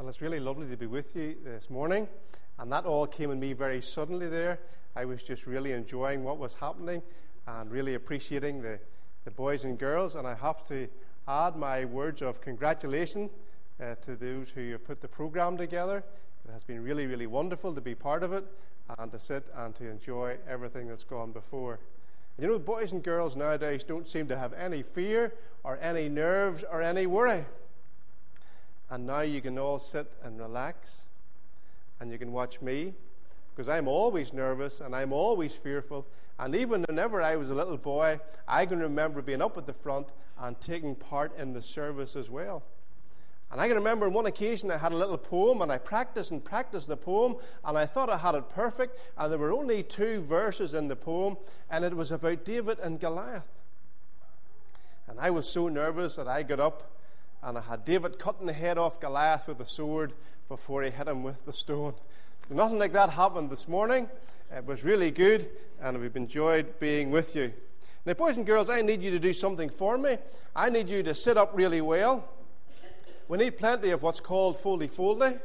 Well, it's really lovely to be with you this morning, and that all came in me very suddenly there. I was just really enjoying what was happening and really appreciating the boys and girls, and I have to add my words of congratulations to those who have put the program together. It has been really, really wonderful to be part of it and to sit and to enjoy everything that's gone before. You know, boys and girls nowadays don't seem to have any fear or any nerves or any worry. And now you can all sit and relax, and you can watch me, because I'm always nervous and I'm always fearful. And even whenever I was a little boy, I can remember being up at the front and taking part in the service as well. And I can remember on one occasion I had a little poem, and I practiced the poem, and I thought I had it perfect, and there were only 2 verses in the poem, and it was about David and Goliath. And I was so nervous that I got up, and I had David cutting the head off Goliath with a sword before he hit him with the stone. So nothing like that happened this morning. It was really good, and we've enjoyed being with you. Now, boys and girls, I need you to do something for me. I need you to sit up really well. We need plenty of what's called foldy-foldy.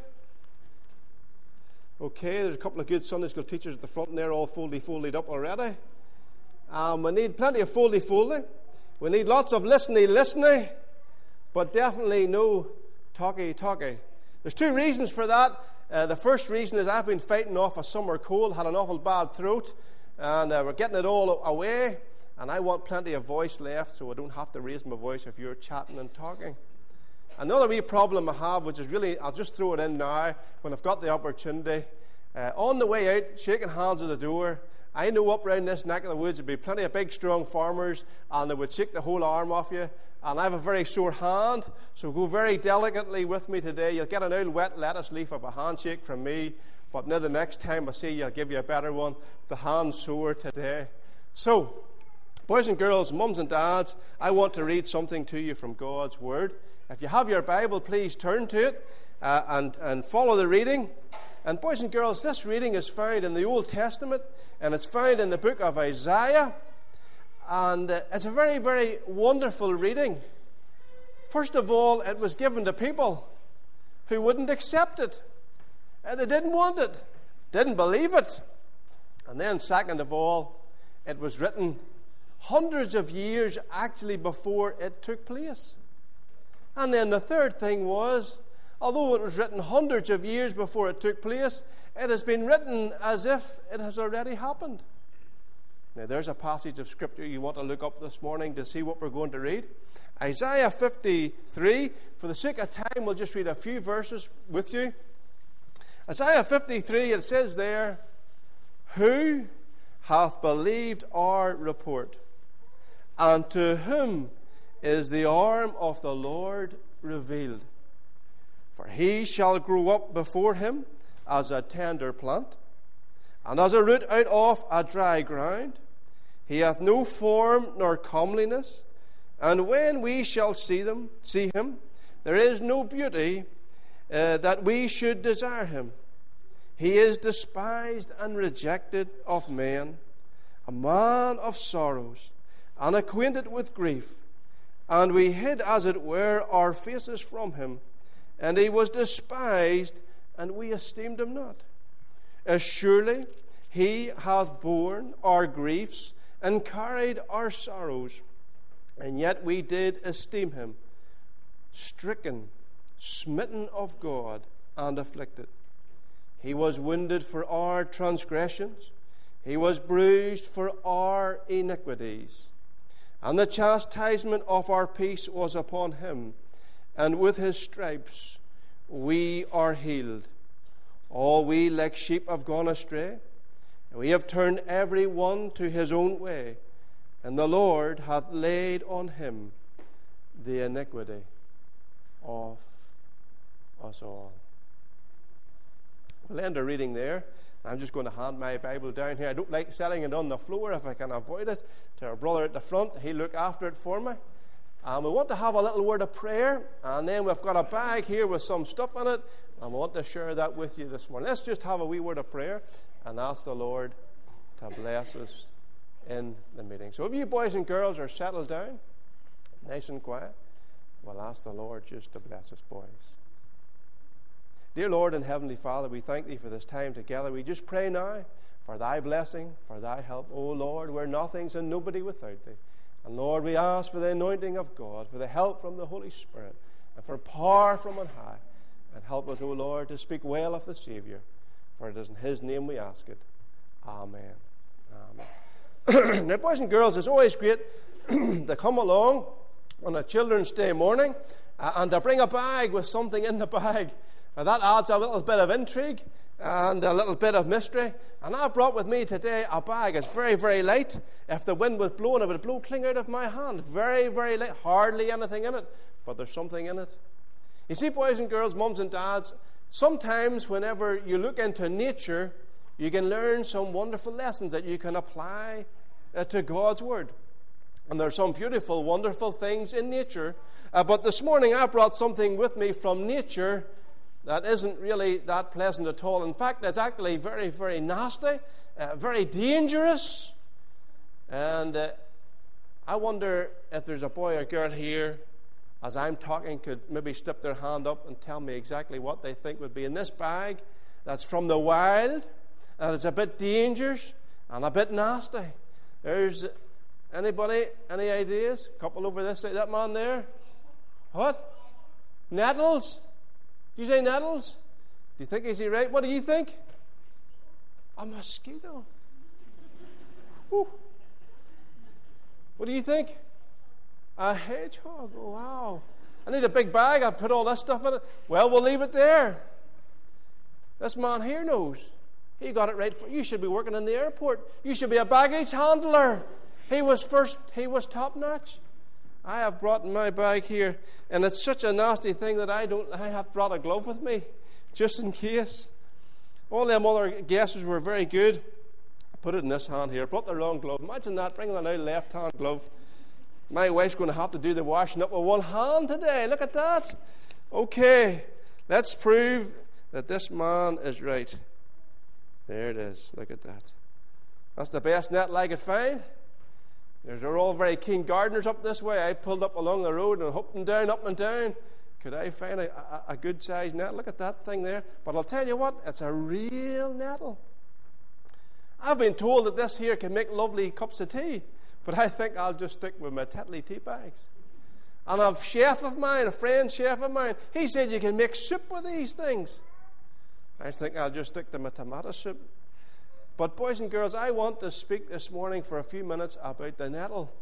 Okay, there's a couple of good Sunday school teachers at the front, and they're all foldy-foldied up already. We need plenty of foldy-foldy. We need lots of listeny-listeny. But definitely no talky-talky. There's 2 reasons for that. The first reason is I've been fighting off a summer cold, had an awful bad throat, and we're getting it all away, and I want plenty of voice left so I don't have to raise my voice if you're chatting and talking. Another wee problem I have, which is really, I'll just throw it in now when I've got the opportunity. On the way out, shaking hands at the door, I know up around this neck of the woods there'd be plenty of big, strong farmers, and they would shake the whole arm off you. And I have a very sore hand, so go very delicately with me today. You'll get an old wet lettuce leaf of a handshake from me, but now the next time I see you, I'll give you a better one. The hand's sore today. So, boys and girls, mums and dads, I want to read something to you from God's Word. If you have your Bible, please turn to it and follow the reading. And boys and girls, this reading is found in the Old Testament, and it's found in the book of Isaiah. And it's a very, very wonderful reading. First of all, it was given to people who wouldn't accept it. They didn't want it, didn't believe it. And then second of all, it was written hundreds of years actually before it took place. And then the third thing was, although it was written hundreds of years before it took place, it has been written as if it has already happened. Now, there's a passage of Scripture you want to look up this morning to see what we're going to read. Isaiah 53. For the sake of time, we'll just read a few verses with you. Isaiah 53, it says there, "Who hath believed our report? And to whom is the arm of the Lord revealed? For he shall grow up before him as a tender plant, and as a root out of a dry ground. He hath no form nor comeliness, and when we shall see him, there is no beauty that we should desire him. He is despised and rejected of men, a man of sorrows, and acquainted with grief. And we hid, as it were, our faces from him. And he was despised, and we esteemed him not. As surely he hath borne our griefs and carried our sorrows, and yet we did esteem him stricken, smitten of God, and afflicted. He was wounded for our transgressions, he was bruised for our iniquities. And the chastisement of our peace was upon him, and with his stripes we are healed. All we like sheep have gone astray, and we have turned every one to his own way, and the Lord hath laid on him the iniquity of us all." We'll end our reading there. I'm just going to hand my Bible down here. I don't like setting it on the floor if I can avoid it. To our brother at the front, he'll look after it for me. We want to have a little word of prayer, and then we've got a bag here with some stuff in it, and we want to share that with you this morning. Let's just have a wee word of prayer and ask the Lord to bless us in the meeting. So if you boys and girls are settled down, nice and quiet, we'll ask the Lord just to bless us, boys. Dear Lord and Heavenly Father, we thank Thee for this time together. We just pray now for Thy blessing, for Thy help. Oh Lord, we're nothings and nobody without Thee. And Lord, we ask for the anointing of God, for the help from the Holy Spirit, and for power from on high. And help us, O Lord, to speak well of the Savior. For it is in His name we ask it. Amen. Amen. Now, boys and girls, it's always great to come along on a Children's Day morning and to bring a bag with something in the bag. Now, that adds a little bit of intrigue and a little bit of mystery. And I've brought with me today a bag. It's very, very light. If the wind was blowing, it would blow clean out of my hand. Very, very light. Hardly anything in it, but there's something in it. You see, boys and girls, mums and dads, sometimes whenever you look into nature, you can learn some wonderful lessons that you can apply to God's Word. And there's some beautiful, wonderful things in nature. But this morning I brought something with me from nature that isn't really that pleasant at all. In fact, it's actually very, very nasty, very dangerous. And I wonder if there's a boy or girl here, as I'm talking, could maybe slip their hand up and tell me exactly what they think would be in this bag that's from the wild, and it's a bit dangerous and a bit nasty. There's anybody, any ideas? A couple over this side. That man there? What? Nettles? Did you say nettles? Do you think is he right? What do you think? A mosquito. Whew. What do you think? A hedgehog. Oh, wow. I need a big bag. I put all this stuff in it. Well, we'll leave it there. This man here knows. He got it right. You should be working in the airport. You should be a baggage handler. He was first. He was top notch. I have brought in my bag here, and it's such a nasty thing that I have brought a glove with me, just in case. All them other guesses were very good. I put it in this hand here. Brought the wrong glove. Imagine that, bringing an out left-hand glove. My wife's going to have to do the washing up with one hand today. Look at that. Okay, let's prove that this man is right. There it is. Look at that. That's the best nettle I could find. They're all very keen gardeners up this way. I pulled up along the road and up and down. Could I find a good-sized nettle? Look at that thing there. But I'll tell you what, it's a real nettle. I've been told that this here can make lovely cups of tea. But I think I'll just stick with my Tetley tea bags. And a chef of mine, a friend chef of mine, he said you can make soup with these things. I think I'll just stick to my tomato soup. But boys and girls, I want to speak this morning for a few minutes about the nettle.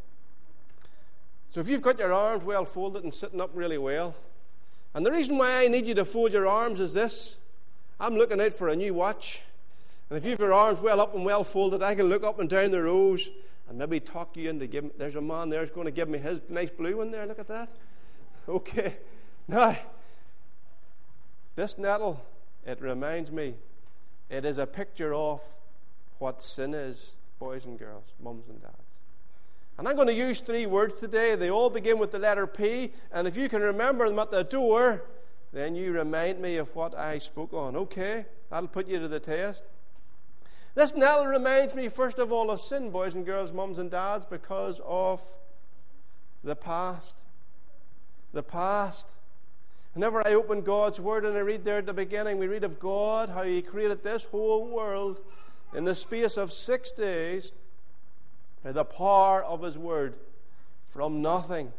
So if you've got your arms well folded and sitting up really well, and the reason why I need you to fold your arms is this. I'm looking out for a new watch. And if you've your arms well up and well folded, I can look up and down the rows and maybe talk you into giving. There's a man there who's going to give me his nice blue one there. Look at that. Okay. Now, this nettle, it reminds me, it is a picture of what sin is, boys and girls, mums and dads. And I'm going to use 3 words today. They all begin with the letter P. And if you can remember them at the door, then you remind me of what I spoke on. Okay? That'll put you to the test. This nettle reminds me, first of all, of sin, boys and girls, mums and dads, because of the past. The past. Whenever I open God's Word and I read there at the beginning, we read of God, how He created this whole world in the space of 6 days by the power of His Word from nothing.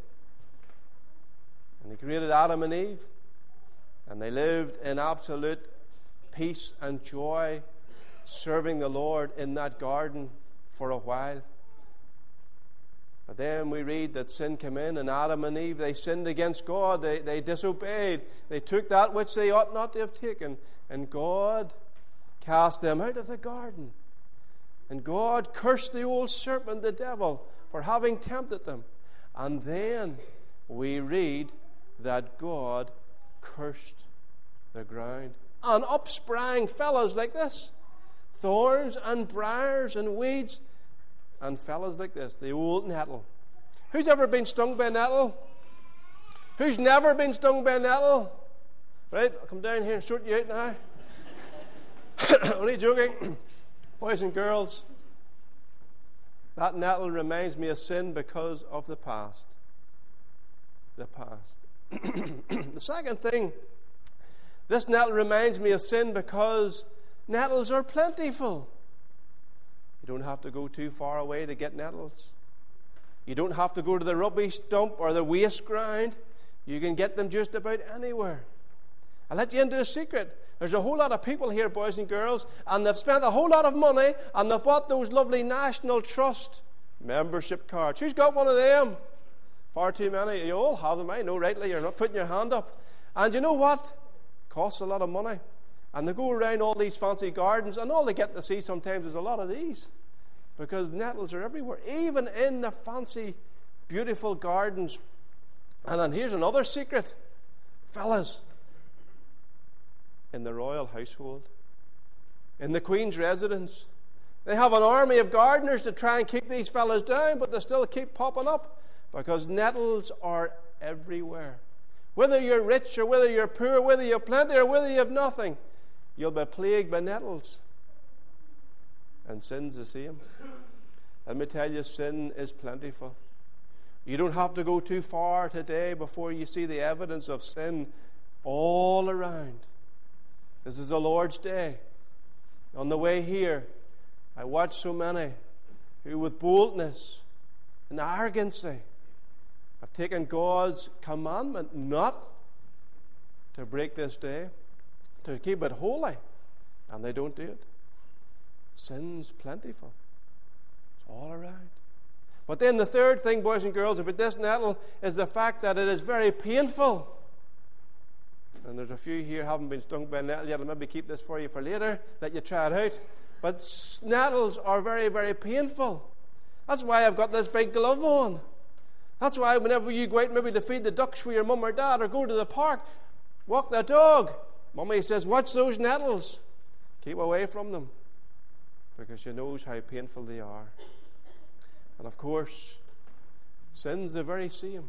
And He created Adam and Eve, and they lived in absolute peace and joy, serving the Lord in that garden for a while. But then we read that sin came in, and Adam and Eve, they sinned against God. They disobeyed. They took that which they ought not to have taken. And God cast them out of the garden. And God cursed the old serpent, the devil, for having tempted them. And then we read that God cursed the ground. And up sprang fellows like this. Thorns and briars and weeds, and fellas like this, the old nettle. Who's ever been stung by a nettle? Who's never been stung by a nettle? Right, I'll come down here and sort you out now. Only joking. Boys and girls, that nettle reminds me of sin because of the past. The past. The second thing This nettle reminds me of sin because nettles are plentiful. You don't have to go too far away to get nettles. You don't have to go to the rubbish dump or the waste ground. You can get them just about anywhere. I'll let you into a secret. There's a whole lot of people here, boys and girls, and they've spent a whole lot of money, and they've bought those lovely National Trust membership cards. Who's got one of them? Far too many. You all have them. I know, rightly. You're not putting your hand up. And you know what? It costs a lot of money. And they go around all these fancy gardens, and all they get to see sometimes is a lot of these. Because nettles are everywhere, even in the fancy, beautiful gardens. And then here's another secret. Fellas, in the royal household, in the Queen's residence, they have an army of gardeners to try and keep these fellas down, but they still keep popping up because nettles are everywhere. Whether you're rich or whether you're poor, whether you have plenty or whether you have nothing, you'll be plagued by nettles. And sin's the same. Let me tell you, sin is plentiful. You don't have to go too far today before you see the evidence of sin all around. This is the Lord's Day. On the way here, I watched so many who with boldness and arrogancy have taken God's commandment not to break this day, to keep it holy, and they don't do it. Sin's plentiful. It's all around. But then the third thing, boys and girls, about this nettle is the fact that it is very painful. And there's a few here who haven't been stung by a nettle yet. I'll maybe keep this for you for later, let you try it out. But nettles are very, very painful. That's why I've got this big glove on. That's why whenever you go out maybe to feed the ducks with your mum or dad or go to the park, walk the dog, Mummy says, watch those nettles. Keep away from them. Because she knows how painful they are. And of course, sin's the very same.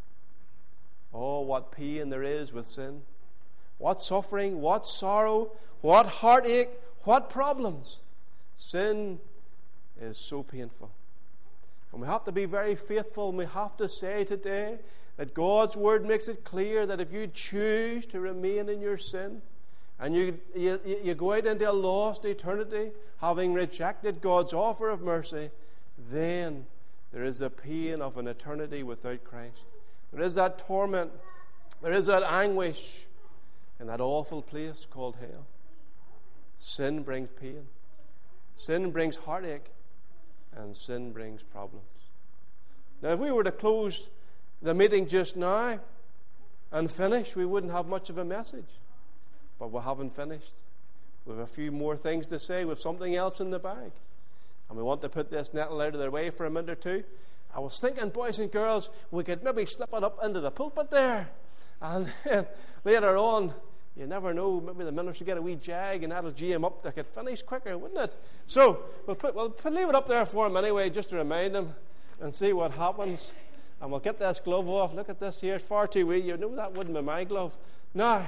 Oh, what pain there is with sin. What suffering, what sorrow, what heartache, what problems. Sin is so painful. And we have to be very faithful. And we have to say today that God's Word makes it clear that if you choose to remain in your sin and you go out into a lost eternity having rejected God's offer of mercy, then there is the pain of an eternity without Christ. There is that torment. There is that anguish in that awful place called hell. Sin brings pain. Sin brings heartache. And sin brings problems. Now, if we were to close the meeting just now and finish, we wouldn't have much of a message. But we haven't finished. We have a few more things to say. We have something else in the bag. And we want to put this nettle out of their way for a minute or two. I was thinking, boys and girls, we could maybe slip it up into the pulpit there. And later on, you never know, maybe the minister get a wee jag and that'll gee him up. They could finish quicker, wouldn't it? So we'll leave it up there for him anyway, just to remind him and see what happens. And we'll get this glove off. Look at this here. It's far too wee. You know that wouldn't be my glove. Now,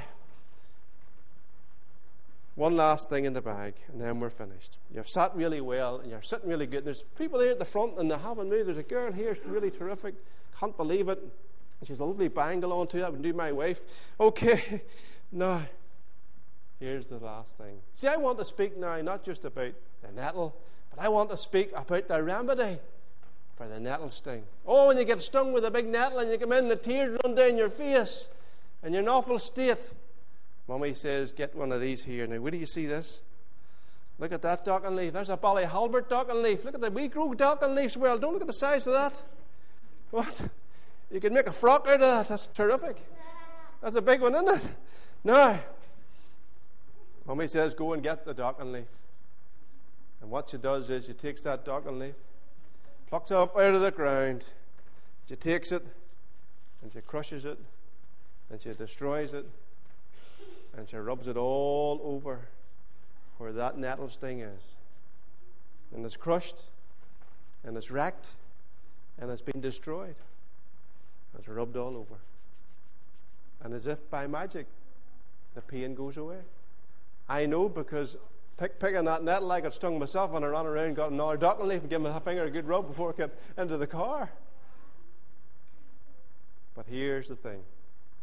one last thing in the bag, and then we're finished. You've sat really well, and you're sitting really good. And there's people here at the front, and they haven't moved. There's a girl here, she's really terrific. Can't believe it. She's a lovely bangle on too. That would do my wife. Okay, now, here's the last thing. See, I want to speak now not just about the nettle, but I want to speak about the remedy for the nettle sting. Oh, when you get stung with a big nettle and you come in and the tears run down your face and you're in an awful state, Mummy says, get one of these here. Now, where do you see this? Look at that docking leaf. There's a Ballyhalbert docking leaf. Look at the wee grow docking leaves. Well, don't look at the size of that. What? You can make a frock out of that. That's terrific. That's a big one, isn't it? Now, Mummy says, go and get the docking leaf. And what she does is she takes that docking leaf, plucks it up out of the ground, she takes it, and she crushes it, and she destroys it, and she rubs it all over where that nettle sting is. And it's crushed, and it's wrecked, and it's been destroyed. It's rubbed all over. And as if by magic, the pain goes away. I know because picking that nettle, I got stung myself and I ran around, got another docking leaf and gave my finger a good rub before I got into the car. But here's the thing.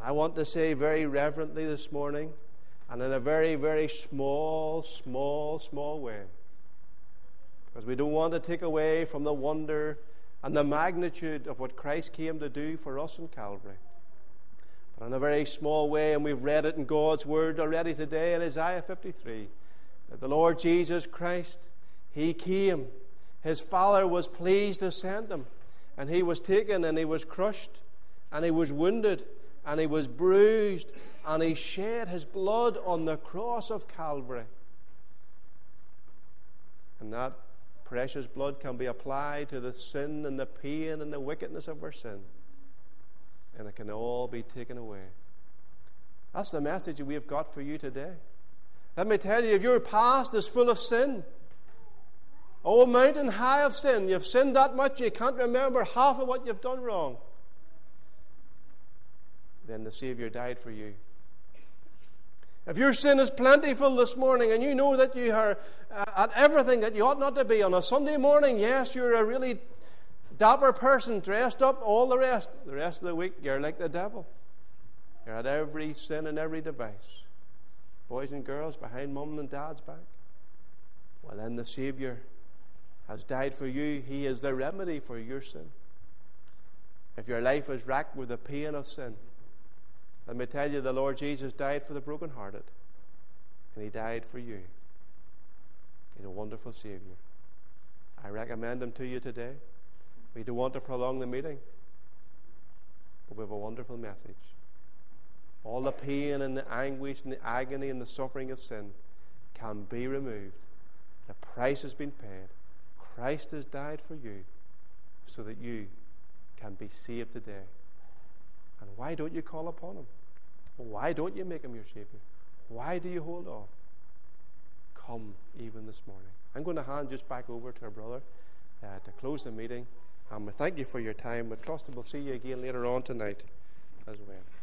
I want to say very reverently this morning, and in a very, very small way, because we don't want to take away from the wonder and the magnitude of what Christ came to do for us in Calvary. But in a very small way, and we've read it in God's Word already today in Isaiah 53, that the Lord Jesus Christ, He came. His Father was pleased to send Him, and He was taken, and He was crushed, and He was wounded, and He was bruised, and He shed His blood on the cross of Calvary. And that precious blood can be applied to the sin and the pain and the wickedness of our sin, and it can all be taken away. That's the message that we have got for you today. Let me tell you, if your past is full of sin, oh, mountain high of sin, you've sinned that much you can't remember half of what you've done wrong, then the Savior died for you. If your sin is plentiful this morning and you know that you are at everything that you ought not to be on a Sunday morning, yes, you're a really dapper person, dressed up, all the rest of the week you're like the devil. You're at every sin and every device. Boys and girls behind mum and dad's back. Well, then the Savior has died for you. He is the remedy for your sin. If your life is racked with the pain of sin, let me tell you, the Lord Jesus died for the brokenhearted, and He died for you. He's a wonderful Savior. I recommend Him to you today. We don't want to prolong the meeting, but we have a wonderful message. All the pain and the anguish and the agony and the suffering of sin can be removed. The price has been paid. Christ has died for you so that you can be saved today. And why don't you call upon Him? Why don't you make Him your Savior? Why do you hold off? Come even this morning. I'm going to hand just back over to our brother to close the meeting. And we thank you for your time. We trust that we'll see you again later on tonight as well.